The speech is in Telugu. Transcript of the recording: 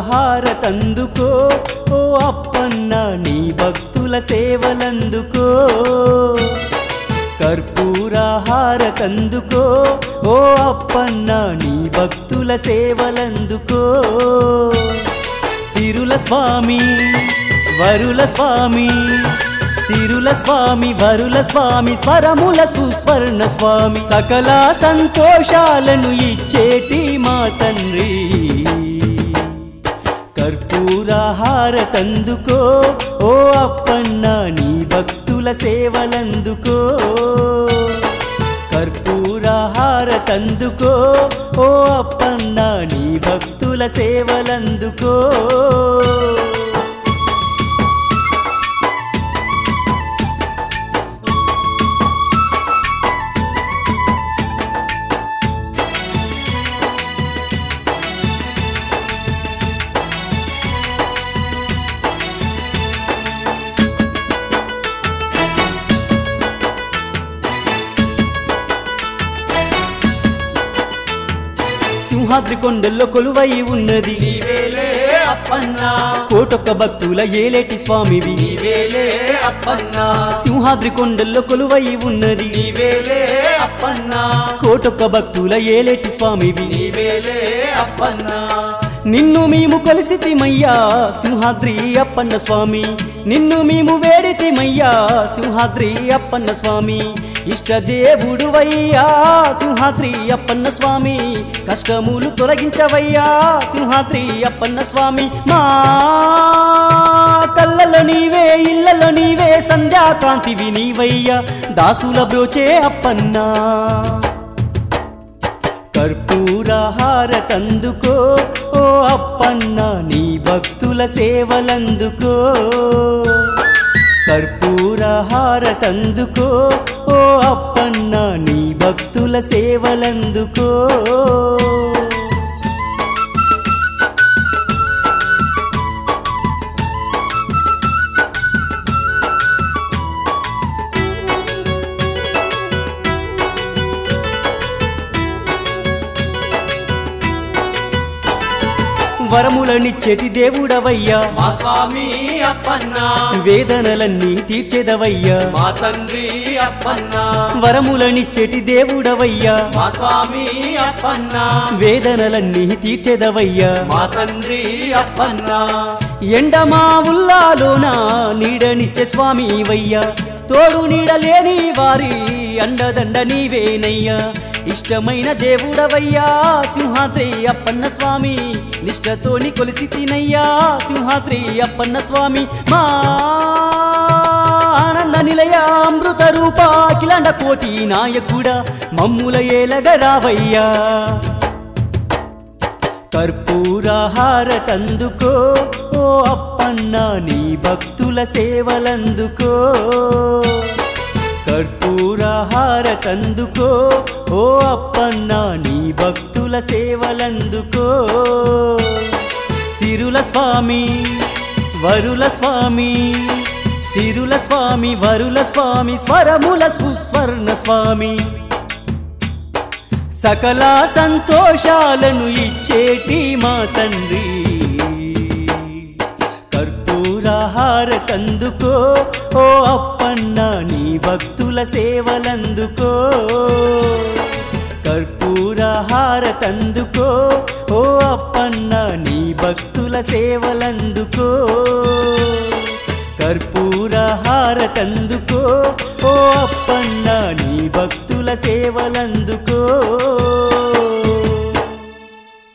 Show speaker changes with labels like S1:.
S1: హారతందుకో ఓ అప్పన్న నీ భక్తుల సేవలందుకో కర్పూర హారతందుకో ఓ అప్పన్న నీ భక్తుల సేవలందుకో సిరుల స్వామి వరుల స్వామి సిరుల స్వామి వరుల స్వామి స్వరముల సుస్వర్ణ స్వామి సకల సంతోషాలను ఇచ్చేటి మా తండ్రి కర్పూర హారతందుకో ఓ అప్పన్న నీ భక్తుల సేవలందుకో కర్పూర హారతందుకో ఓ అప్పన్న నీ భక్తుల సేవలందుకో సింహాద్రి కొండల్లో కొలువై ఉన్నది
S2: నీవేలే అప్పన్నా
S1: కోటొక్క భక్తుల ఏలేటి స్వామివి
S2: నీవేలే అప్పన్నా
S1: సింహాద్రి కొండల్లో కొలువై ఉన్నది
S2: నీవేలే అప్పన్నా
S1: కోటొక్క భక్తుల ఏలేటి స్వామివి
S2: నీవేలే అప్పన్నా
S1: నిన్ను మేము కొలిసితిమయ్యా సింహాద్రి అప్పన్న స్వామి నిన్ను మేము వేడితిమయ్యా సింహాద్రి అప్పన్న స్వామి ఇష్టదేవుడువయ్యా సింహాద్రి అప్పన్న స్వామి కష్టములు తొలగించవయ్యా సింహాద్రి అప్పన్న స్వామి మా కళ్ళలో నీవే ఇళ్ళలో నీవే సంధ్యాకాంతివి నీవయ్యా దాసుల బ్రోచే అప్పన్నా కర్పూర హారతందుకో ఓ అప్పన్న నీ భక్తుల సేవలందుకో కర్పూర హారతందుకో ఓ అప్పన్న నీ భక్తుల సేవలందుకో వరములనిచ్చేటి దేవుడవయ్యా
S2: మా స్వామి అప్పన్నా
S1: వేదనలన్నీ తీర్చెదవయ్యా
S2: మా తండ్రి అప్పన్నా
S1: వరములనిచ్చేటి దేవుడవయ్యా
S2: మా స్వామి అప్పన్నా
S1: వేదనలన్నీ తీర్చెదవయ్యా
S2: మా తండ్రి అప్పన్నా
S1: ఎండమా ఉల్లాలోన నీడనిచ్చే స్వామి వయ్యా తోడు నీడలేని వారి అండదండ నీవేనయ్యా ఇష్టమైన దేవుడవయ్యా సింహాద్రి అప్పన్న స్వామి నిష్టతోని కొలిసి తినయ్యా సింహాద్రి అప్పన్న స్వామి మా ఆనంద నిలయ అమృత రూప అఖిలాండ కోటి నాయకుడా మమ్ముల ఏలగరావయ్యా కర్పూర హారతందుకో ఓ అప్పన్న నీ భక్తుల సేవలందుకో కర్పూర హారతందుకో ఓ అప్పన్న నీ భక్తుల సేవలందుకో సిరుల స్వామి వరుల స్వామి సిరుల స్వామి వరుల స్వామి స్వరముల సుస్వర్ణ స్వామి సకల సంతోషాలను ఇచ్చేటి మా తండ్రి కర్పూర హారతందుకో ఓ అప్పన్న నీ భక్తుల సేవలందుకో కర్పూర హారతందుకో ఓ అప్పన్న నీ భక్తుల సేవలందుకో కర్పూర హారతందుకో ఓ అప్పన్న నీ భక్తుల సేవలందుకో